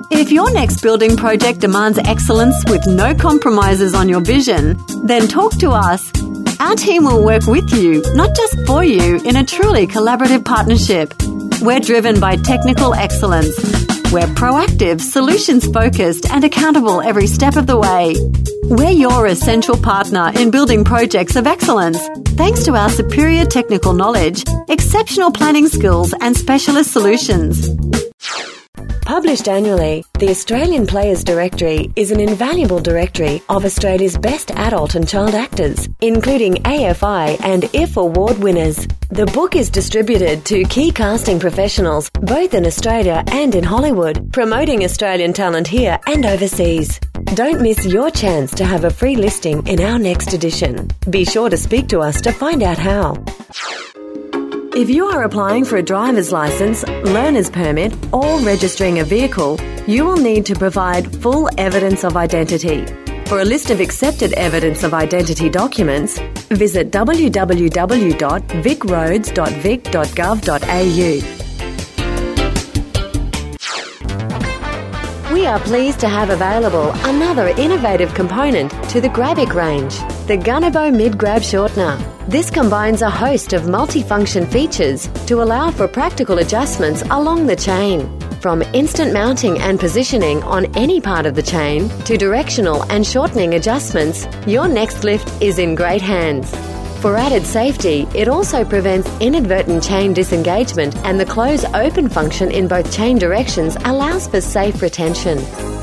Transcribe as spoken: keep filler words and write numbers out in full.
If your next building project demands excellence with no compromises on your vision, then talk to us. Our team will work with you, not just for you, in a truly collaborative partnership. We're driven by technical excellence. We're proactive, solutions-focused, and accountable every step of the way. We're your essential partner in building projects of excellence, thanks to our superior technical knowledge, exceptional planning skills, and specialist solutions. Published annually, the Australian Players Directory is an invaluable directory of Australia's best adult and child actors, including A F I and I F award winners. The book is distributed to key casting professionals both in Australia and in Hollywood, promoting Australian talent here and overseas. Don't miss your chance to have a free listing in our next edition. Be sure to speak to us to find out how. If you are applying for a driver's license, learner's permit, or registering a vehicle, you will need to provide full evidence of identity. For a list of accepted evidence of identity documents, visit w w w dot vic roads dot vic dot gov dot a u. We are pleased to have available another innovative component to the Grabic range, the Gunabo Mid-Grab Shortener. This combines a host of multifunction features to allow for practical adjustments along the chain. From instant mounting and positioning on any part of the chain to directional and shortening adjustments, your next lift is in great hands. For added safety, it also prevents inadvertent chain disengagement, and the close-open function in both chain directions allows for safe retention.